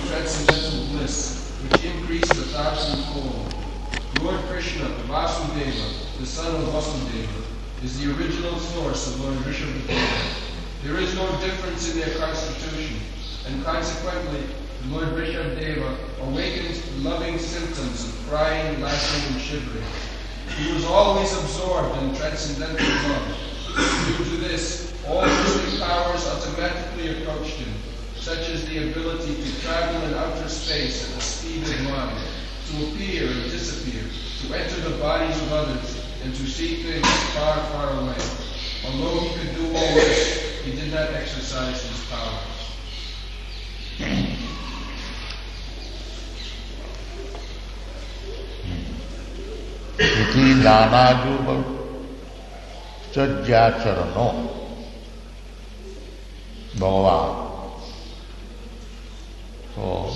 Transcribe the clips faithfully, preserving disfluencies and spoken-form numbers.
transcendental bliss, which increased a thousandfold. Lord Krishna, Vasudeva, the son of Vasudeva, is the original source of Lord Rishabhdeva. There is no difference in their constitution, and consequently, Lord Rishabhdeva awakens loving symptoms of crying, laughing, and shivering. He was always absorbed in transcendental love. Due to this, all mystic powers automatically approached him, such as the ability to travel in outer space at the speed of light, to appear and disappear, to enter the bodies of others, and to see things far, far away. Although he could do all this, he did not exercise his powers. Iti nanajuva sajjacharano Bhagavan. So,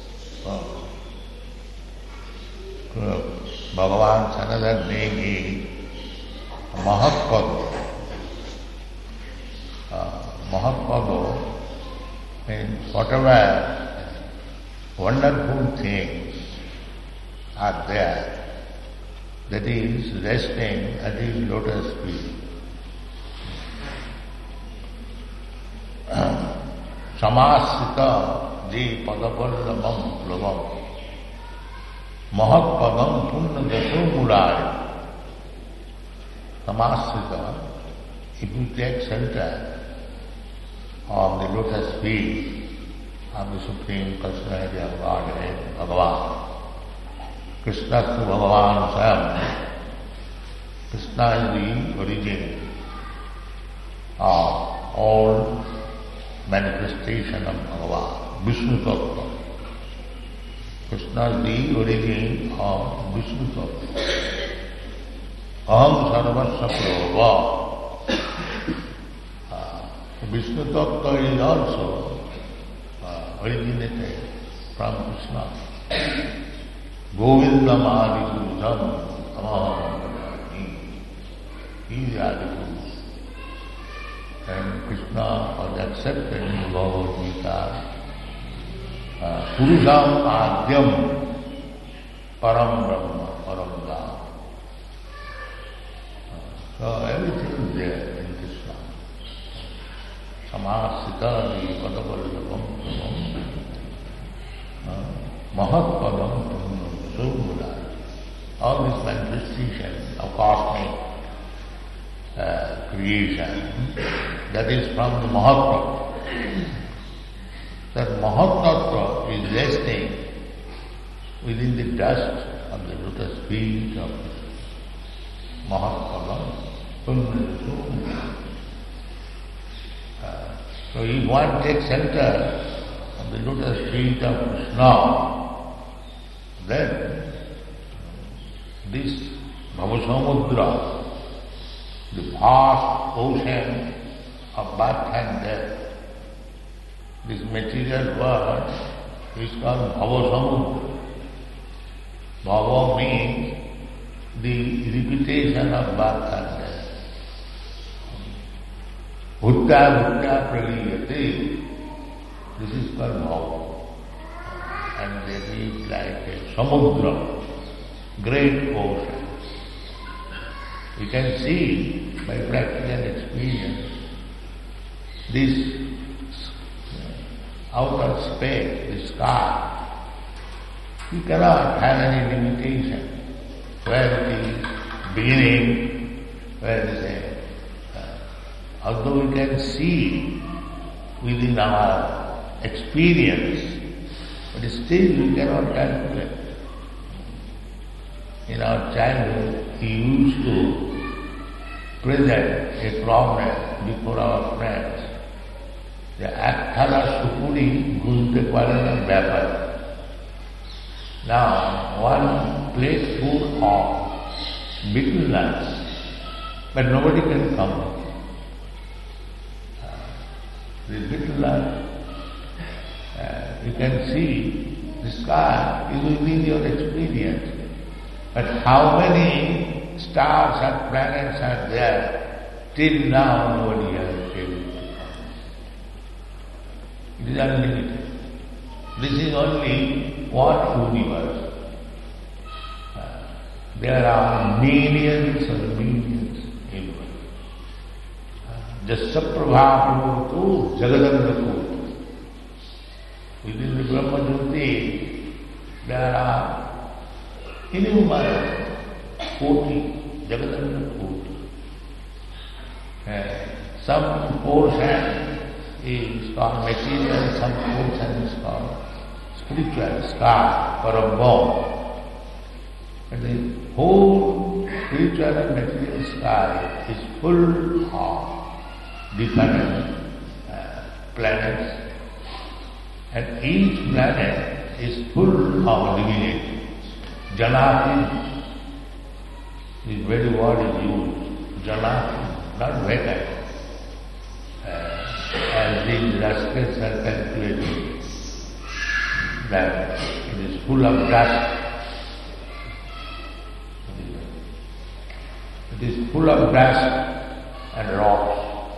uh, Bhagavan Sanatana name is Mahapada. Uh, Mahapada means whatever wonderful things are there, that is resting at his lotus feet. Samasita ji padapallamam plabam mahatpadam punna dasomulaya. Samasita, if you take shelter of the lotus feet of the Supreme Personality of Godhead, Bhagavan, Krishna to Bhagavan Swayam. Krishna is the origin of all manifestation of Bhagavan, Vishnu Tattva. Krishna is the origin of Vishnu Tattva. Aham sarvasya prabhava. Uh, Vishnu Tattva is also uh, originated from Krishna. Govindam Adipurusam Amaham. He is Adipurus. And Krishna was accepted in Bhagavad Gita. Uh, Purusam Adyam Param Brahma, Param Dham. Uh, so everything is there in Krishna. Samasita di Padaparadam Mahatpadam Sumula. All this manifestation of cosmic uh, creation, that is from the Mahatma. That Mahatattva is resting within the dust of the lotus feet of Mahatma. Uh, so if one takes shelter of the lotus feet of Krishna, then this Bhavasamudra, the vast ocean of birth and death, this material world is called Bhavasamudra. Bhava means the repetition of birth and death. Bhutta bhutta praliyate. This is called Bhava. And that is like a samudra, great ocean. You can see by practical experience this outer space, the sky. You cannot have any limitation. Where it is beginning, where it is a, uh, although we can see within our experience, but still we cannot calculate. In our childhood, we used to present a problem before our friends. The Akthala Sukuri Gunte Parana Vyapar. Now, one plate full of betel nuts, but nobody can come. Uh, the betel nut, uh, you can see the sky is within your experience. But how many stars and planets are there, till now nobody has been able to come. It is unlimited. This is only one universe. Uh, there are millions and millions of universe. Jasaprabhapurutu Jagadandakut. Within the Brahma Jyoti, there are innumerable koti, Jagadandakut. Uh, some portion is called material, some portion is called spiritual, sky, Parambhava. And the whole spiritual and material sky is full of different uh, planets, and each planet is full of divinity. Janati, this very word is used, Janati, not vacant. Uh, as these rascals are calculating that it is full of dust. It is full of dust and rocks.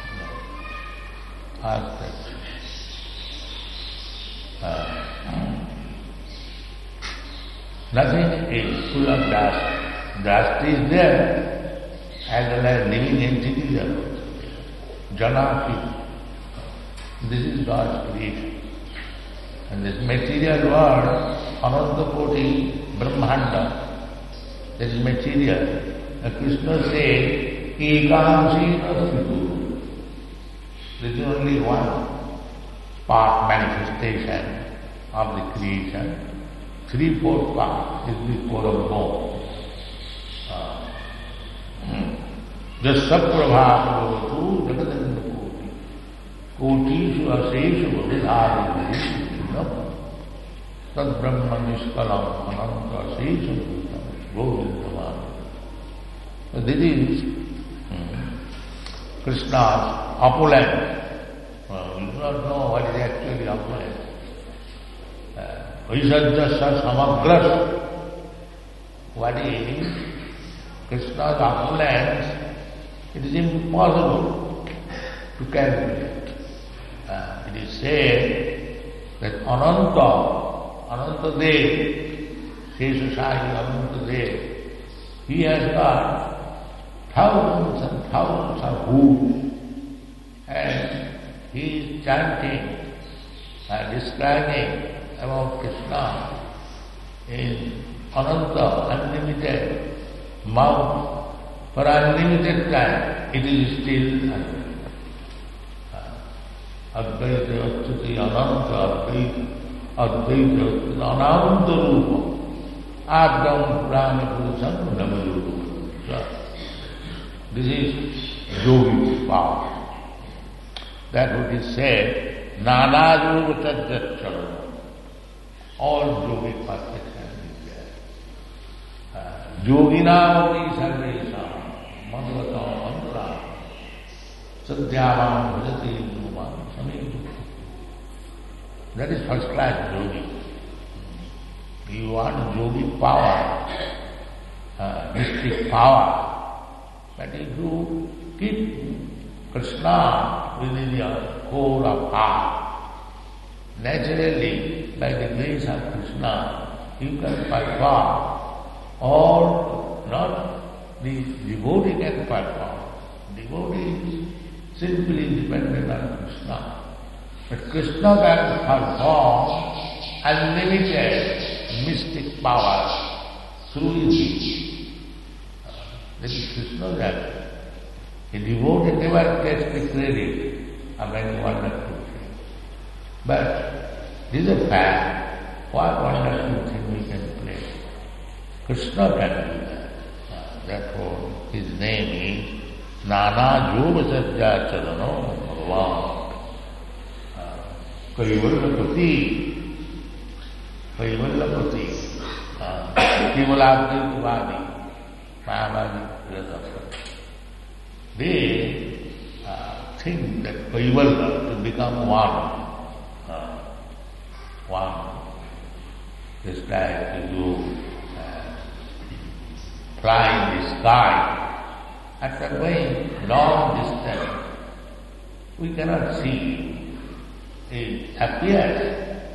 Ask that. Uh, nothing is full of dust. Dust is there, as well as living entities are there. Janaki. This is God's creation. And this material world, Anandakoti, Brahmanda, that is material. And Krishna said, Ekamsi Nasitu. There is only one part manifestation of the creation. Three-fourth part is the Parambhava. Jasaprabhapurutu Jagadandakoti. Kotishu aseshu vidhāri tad brahma niskalam ananta aseshu govindamana. This is hmm, Krishna's opulence. Uh, you do not know what is actually opulence. Vaisajjasa samagras. What is Krishna's opulence? It is impossible to calculate. Uh, it is said that Ananta, Anantadev, Sesashayi Anantadev, he has got thousands and thousands of hooves, and he is chanting, uh, describing about Krishna in Ananta, unlimited mouth. For unlimited time, it is still unlimited. Advaita Achyuti Ananta Advaita Advaita Ananta Rupa Adam Prana Purusam Namarupa. This is yogic power. That what is said, Nana Yoga Tajjacharana. All yogic perfection is there. Yoginam api sarvesam Madhvatam Mantra Sadhyavam Bhajati Numan. That is first class yogi. You want yogic power, uh, mystic power, but if you keep Krishna within your core of heart, naturally, by the grace of Krishna, you can perform all, not the devotee can perform. Devotee is simply dependent on Krishna. But Krishna can perform unlimited mystic power through his being. That is Krishna's action. A devotee never gets the credit of any wonderful thing. But this is a fact. What wonderful thing we can play. Krishna can do that. Therefore, his name is Nana Yoga Sajja Charano Bhagavan. Kaivalapati, Kaivalapati, Kivalabdivadi, Mayavadi, they uh, think that Kaivalya to become one, uh, one, is like you uh, fly in the sky, after going long distance, we cannot see. It appears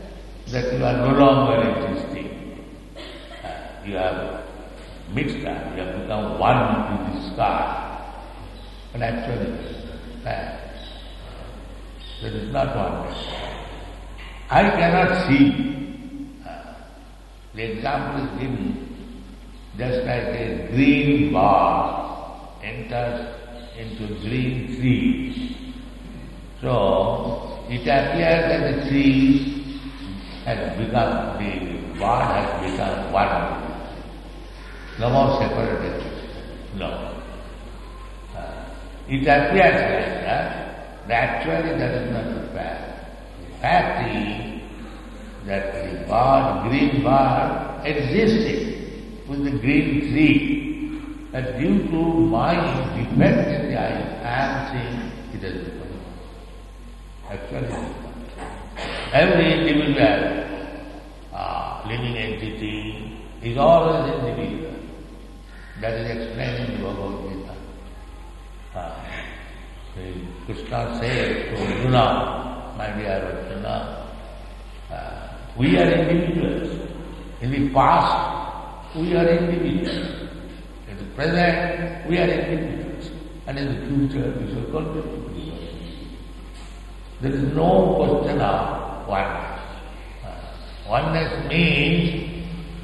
that you are no longer existing. Uh, you have mixed up, you have become one with the sky. But actually, uh, there is not oneness. I cannot see. Uh, the example is given just like a green ball enters into green tree. So it appears that the tree has become, the ball has become one. No more separated. No. Uh, it appears like that, but actually that is not the fact. The fact is that the ball, green ball, existed with the green tree, but due to my defect in the eye, I am saying it has become. Actually, every individual uh, living entity is always individual. That is explained in the Bhagavad Gita. Uh, Krishna says to Arjuna, my dear Arjuna, uh, we are individuals. In the past, we are individuals. In the present, we are individuals. And in the future, we shall continue to be. There is no question of oneness. Uh, oneness means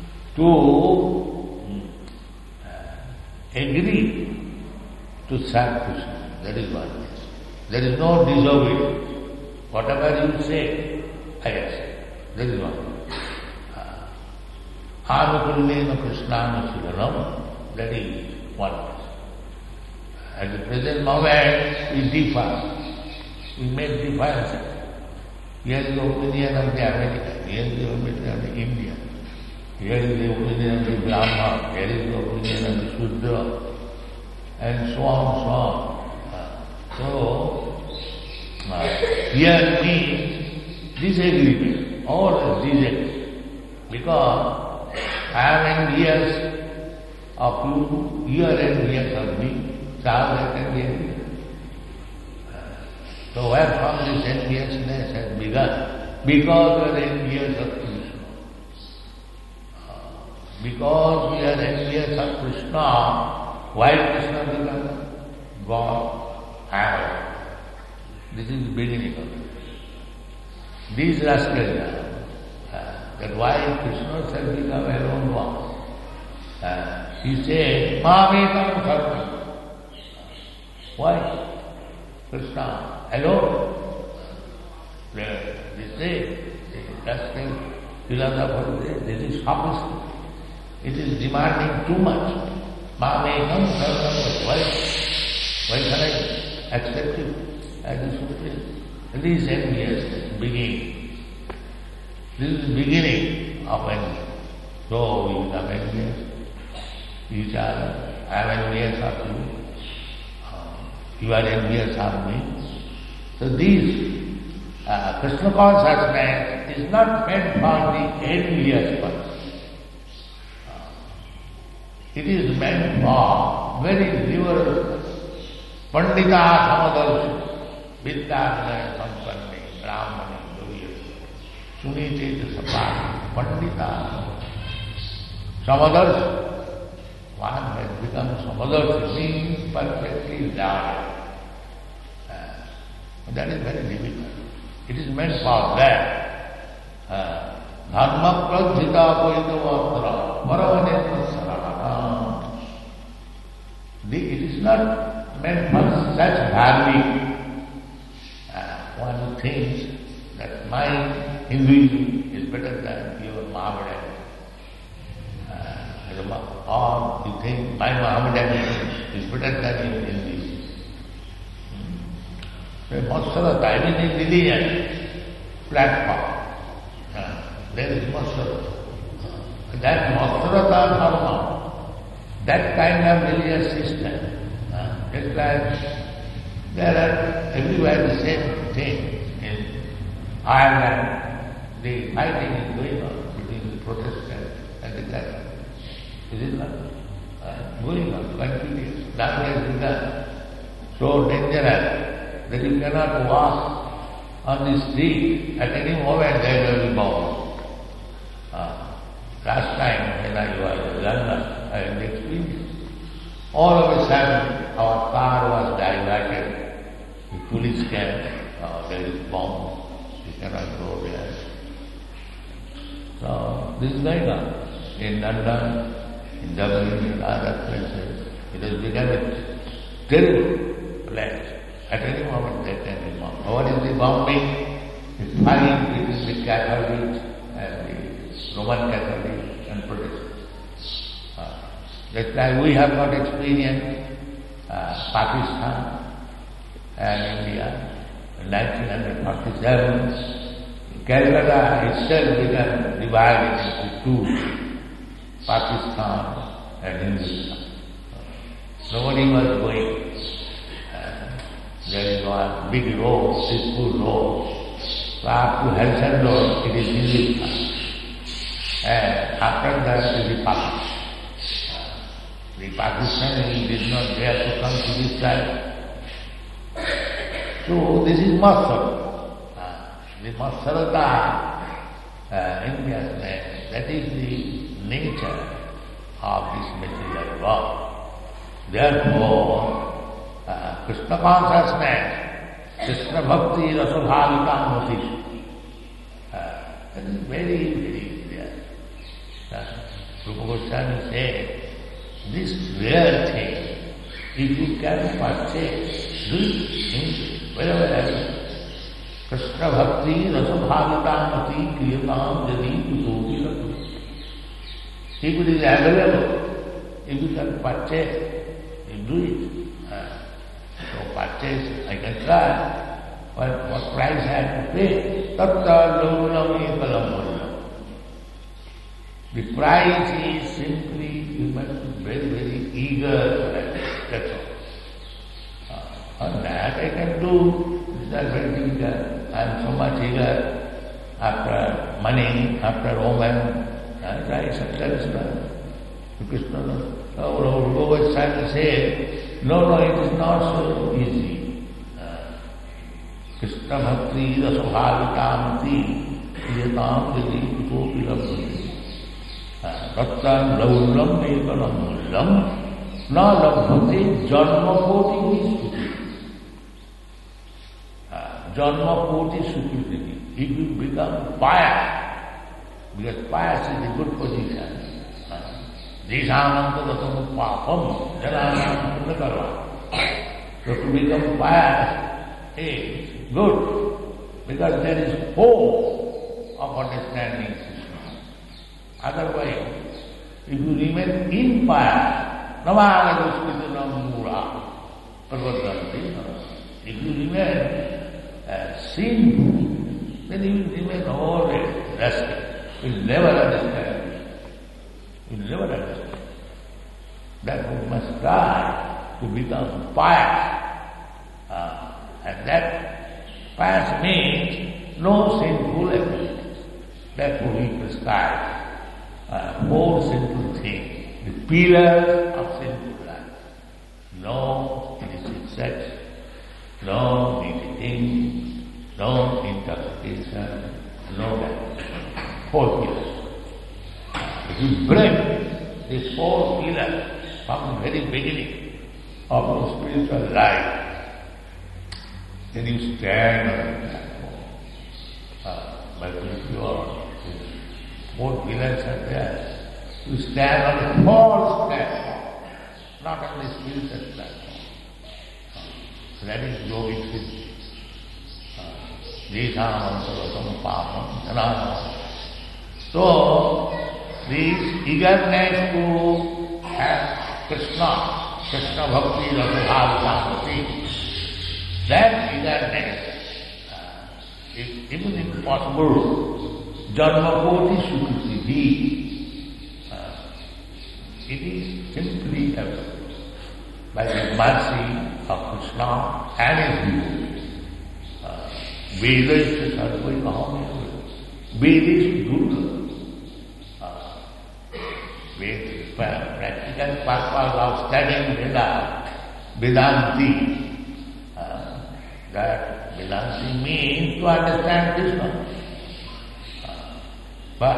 to uh, agree to serve Krishna. That is oneness. There is no disobedience. Whatever you say, I accept. That is oneness. Anukullena Krishnana Suranam, that is oneness. At the present moment, we differ. We make differences. Here is the opinion of the American, here is the opinion of the Indian, here is the opinion of the Brahma, here is the opinion of the Shudra, and so on, so on. So, uh, here means disagreement, all disagreement, because I am envious of you, you are envious of me, so how I can be envious? So where from this enviousness has begun? Because we are envious of Krishna. Because we are envious of Krishna, why Krishna become God? How? This is the beginning of it. These rascals uh, that why Krishna shall become alone one. Uh, he said, Mamekam Sarvam. Why? Krishna alone. They say, that's the philosopher, this is sophistry. It is demanding too much. Mamekam Sarvam. Why? Why can I accept you as the Supreme? This is envious beginning. This is the beginning of envy. So we become envious each other. I am envious of you. You are envious of me. So this uh, Krishna consciousness is not meant for the envious person. Uh, it is meant for very liberal Pandita Samadarshi, Vidyanaya Sampanne, Brahmane, Duriya, Sunite Sapati, Pandita Samadarshi. One has become Samadarshi, means perfectly learned. That is very difficult. It is meant for that. Dharma pradhita poitavatra paravanetna sarana. It is not meant for such dharmic. One thinks that my Hinduism is better than your Mohammedan. Or you think my Mohammedanism is better than your Hinduism. Most of the time in the religion platform, uh, there is Masrata. Uh, that Masrata Dharma, that kind of religious system, uh, just like there are everywhere the same thing. In Ireland, the fighting is going on between the Protestants and the Catholics. Is it not? Uh, going on, continuous. That has become so dangerous that you cannot walk on the street. At any moment there will be bomb. This is going on. In London, in Dublin, in other places, it has become a terrible place. At any moment they can be bombed. What is the bombing? The fight between the Catholics and the Roman Catholics and Protestants. Uh, that's why we have got experience uh, Pakistan and India. In nineteen forty-seven, Calcutta itself began divided into two, Pakistan and Hindustan. Nobody was going. Uh, there is one big road, peaceful road. So up to Hudson Road, it is Hindustan. And after that, it is Pakistan. Uh, the Pakistani did not dare to come to this side. So this is Masar. The Masarata, uh, India's name, that is the nature of this material world. Therefore, uh, Krishna consciousness, Krishna bhakti rasabhavikamati, uh, that is very, very clear. Uh, Rupa Goswami said, this rare thing, if you can purchase, do it wherever. Krishna bhakti rasabhavikamati kriyatam jadi kutopi latu. If it is available, if you can purchase, you do it. Uh, so purchase, I can try. What, what price I have to pay? Tatta launami kalamurna. The price is simply, you must be very, very eager for it. That's all. Uh, on that I can do. That's very difficult. I am so much eager after money, after woman. I try successful. Krishna, no, no, Goswami said, no, no, it is not so easy. Uh, Krishna bhakti rasabhavikamati kriyatam jadi kutopi labdhati. Rattan laulam ekalam mullam na labdhati janma koti vistuti. Janma koti sukriti. If you become pious, because pious is a good position. Dishananta datam papam jananam punnakarva. So to become pious is good, because there is hope of understanding Krishna. Otherwise, if you remain impious, navāgadusmitanam mūrā, parvadanti. If you remain Uh, sinful, then you will remain always restless. You will never understand. You will never understand. That we must try to become pious. Uh, and that pious means no sinful activity. Therefore we prescribe uh, four sinful things. The pillars of sinful life. No illicit sex, no eating, no intoxication, no that. Four pillars. If you break these four pillars from the very beginning of your spiritual life, then you stand on the platform. Uh, but if your four pillars are there, you stand on the false platform, not on the spiritual platform. So that is yogic siddhi. Deshanam papam jananam. So, this eagerness to have Krishna, Krishna bhakti rasabhavikamati, that eagerness uh, is even if possible, janma koti sukriti. Uh, it is simply available by the mercy of Krishna and his devotees. Veda is sarvai mahamaya. Veda is Durga. Veda, practical purpose of studying Veda, Vedanti. Uh, that Vedanti means to understand Krishna. Uh, but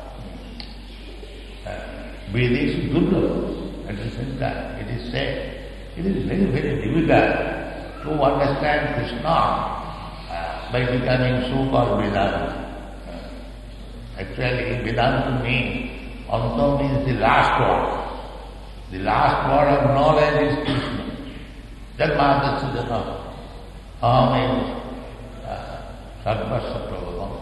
uh, Veda is Durga. At the same time, it is said, it is very, very difficult to understand Krishna by becoming so-called Vedanta. Actually, Vedanta means, Anta means the last word. The last word of knowledge is Krishna. Janmata Siddhana. Aham means Sarvasya Prabhavam.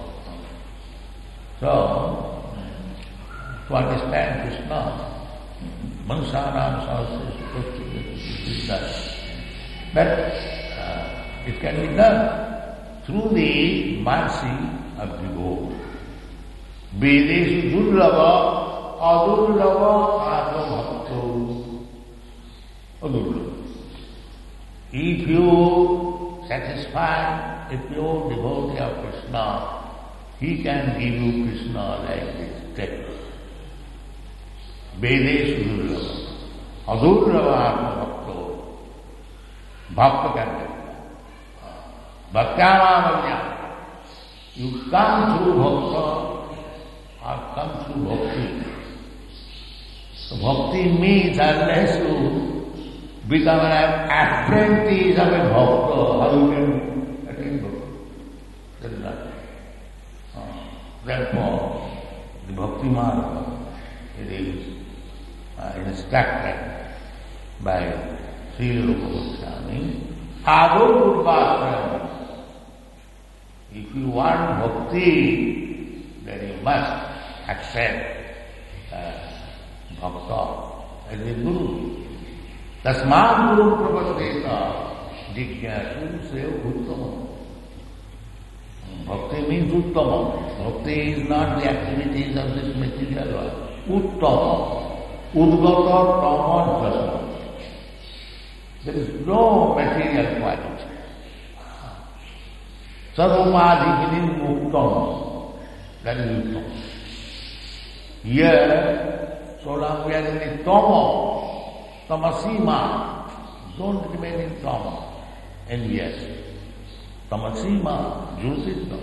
So, to understand Krishna, Mansanam Sahasra is supposed to be done. But uh, it can be done through the mercy of Vibhu. Vedesu durlava adurlava atma-bhakto. Adurlava. If you satisfy a pure devotee of Krishna, he can give you Krishna like this text. Vedesu durlava adurlava atma-bhakto. Bhakta can do. Bhaktyamavanya. You come through bhakta or come through bhakti. So bhakti means unless you become an apprentice of a bhakta, how you can attain bhakti? That is not. Uh, therefore, the bhakti marga, it is uh, instructed by Srila Rupa Goswami. Ado Purvasrama. If you want bhakti, then you must accept uh, bhakta as a guru. Tasmāt guru prapaddeta jigyasu se uttama. Bhakti means uttama. Bhakti is not the activities of this material world. Uttama. Udgata tama jasna. There is no material quality. Sarvamadhikini muktam. That is uttam. Here, so long we are in the tama, tamasima, don't remain in tama. And yes, tamasima, jyotirtama.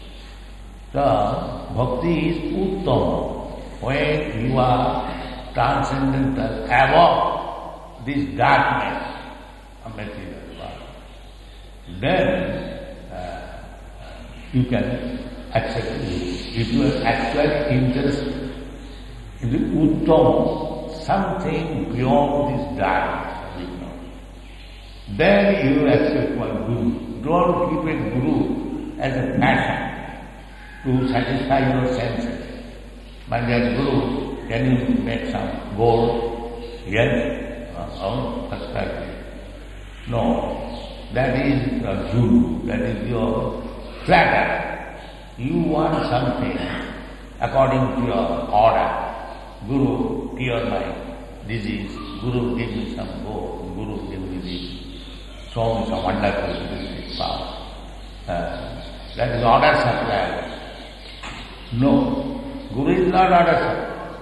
So, bhakti is uttama. When you are transcendental, above this darkness of material world, then you can accept it. If you are actually interested in the uttam, something beyond this darkness, then you will accept one guru. Don't keep a guru as a passion to satisfy your senses. My dear guru, can you make some gold? Yes? Oh, that's right. No, that is a guru, that is your flatter. You want something according to your order. Guru, cure my disease. Guru, give me some gold. Guru, give me this. Show me some wonderful spiritual power. Uh, that is order supply. No, Guru is not order supply.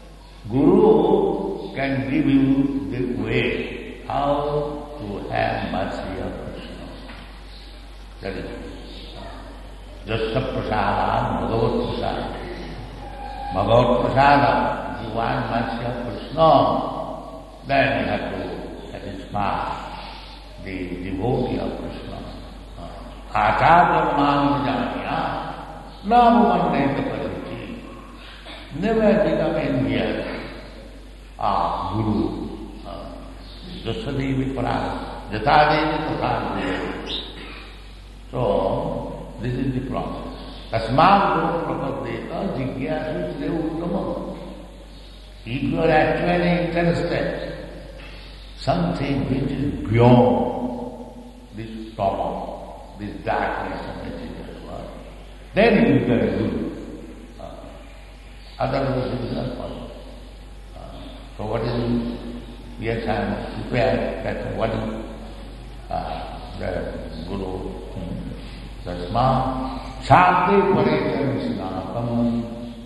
Guru can give you the way how to have mercy of Krishna. That is Jasya prasadam, Bhagavat prasadam. Bhagavat prasadam, you want mercy of Krishna, then you have to satisfy the devotee of Krishna. Acharya mam vijanya, nabhamanneta pariti. Never become envious of Guru. Jasya devi parada, Jata devi parada. So, this is the process. Tasmāt guru prapaddeta jigyasu se uttama. If you are actually interested, something which is beyond this problem, this darkness of material world, then you become a guru. Uh, otherwise it is not possible. Uh, so what is, yes, I am prepared that what is uh, the guru. Tasmāt Shanti Paretam Snātam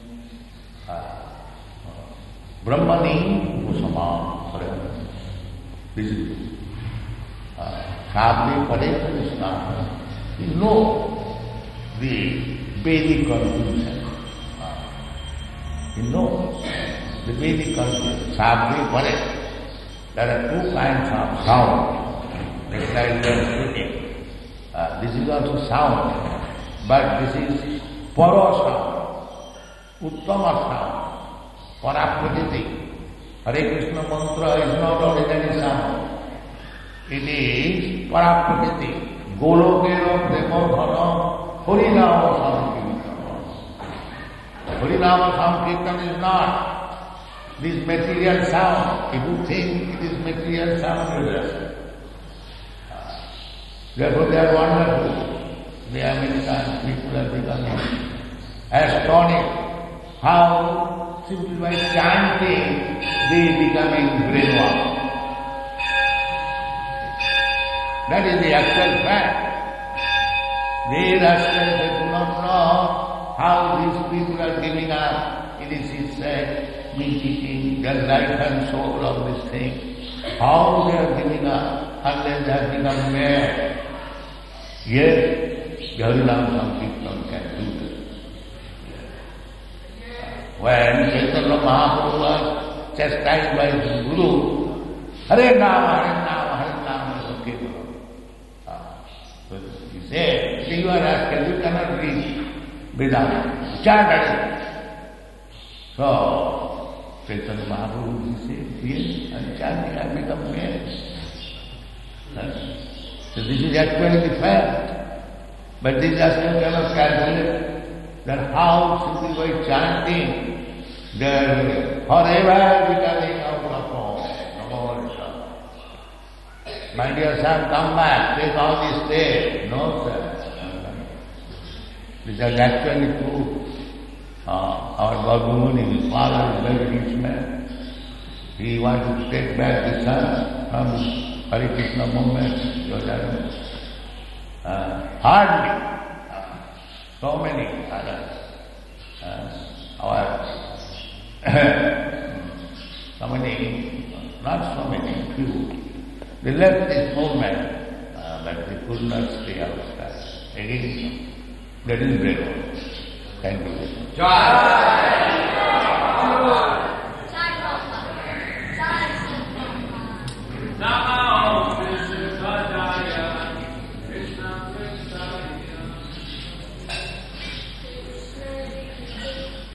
Brahmani Usamam Paretam. This is it. Shanti Paretam Snātam. You know the Vedic conclusion. You know the Vedic conclusion. Shanti Paretam. There are two kinds of sound. Next time we are speaking. Uh, this is also sound, but this is para sound. Uttama sound, Paraprakriti. Hare Krishna mantra is not ordinary sound. It is Paraprakriti. Golokero Premodhana Harinama Sankirtana. Harinama Sankirtana is not this material sound. If you think it is material sound, you just. Therefore they are wonderful. The American people are becoming astonished how simply by chanting they are becoming brainwashed. That is the actual fact. They themselves they do not know how these people are giving up initiation, me-teaching, their life and soul of this thing. How they are giving up unless they have become mad. Yes, the Harinam Sankirtan can do this. When Chaitanya Mahaprabhu was chastised by his Guru, Hare Nama, Hare Nama, Hare Nama is okay. So he said, you are asking, you cannot read Vedanta. Chant Hare. So Chaitanya Mahaprabhu he said, yes, and chanting has become mad. So this is actually the fact. But this just you cannot calculate that how simply by chanting they are forever becoming out of form. My dear son, come back, take all this state. No, sir. This is actually true. Uh, our Bhagavani, his father is a very rich man. He wanted to take back the son from Hare Krishna movement. Uh, hardly. Uh, so many others. Uh, our so many, not so many, few. They left this movement, uh, but they could not stay outside. Again, that is brainwash. Thank you.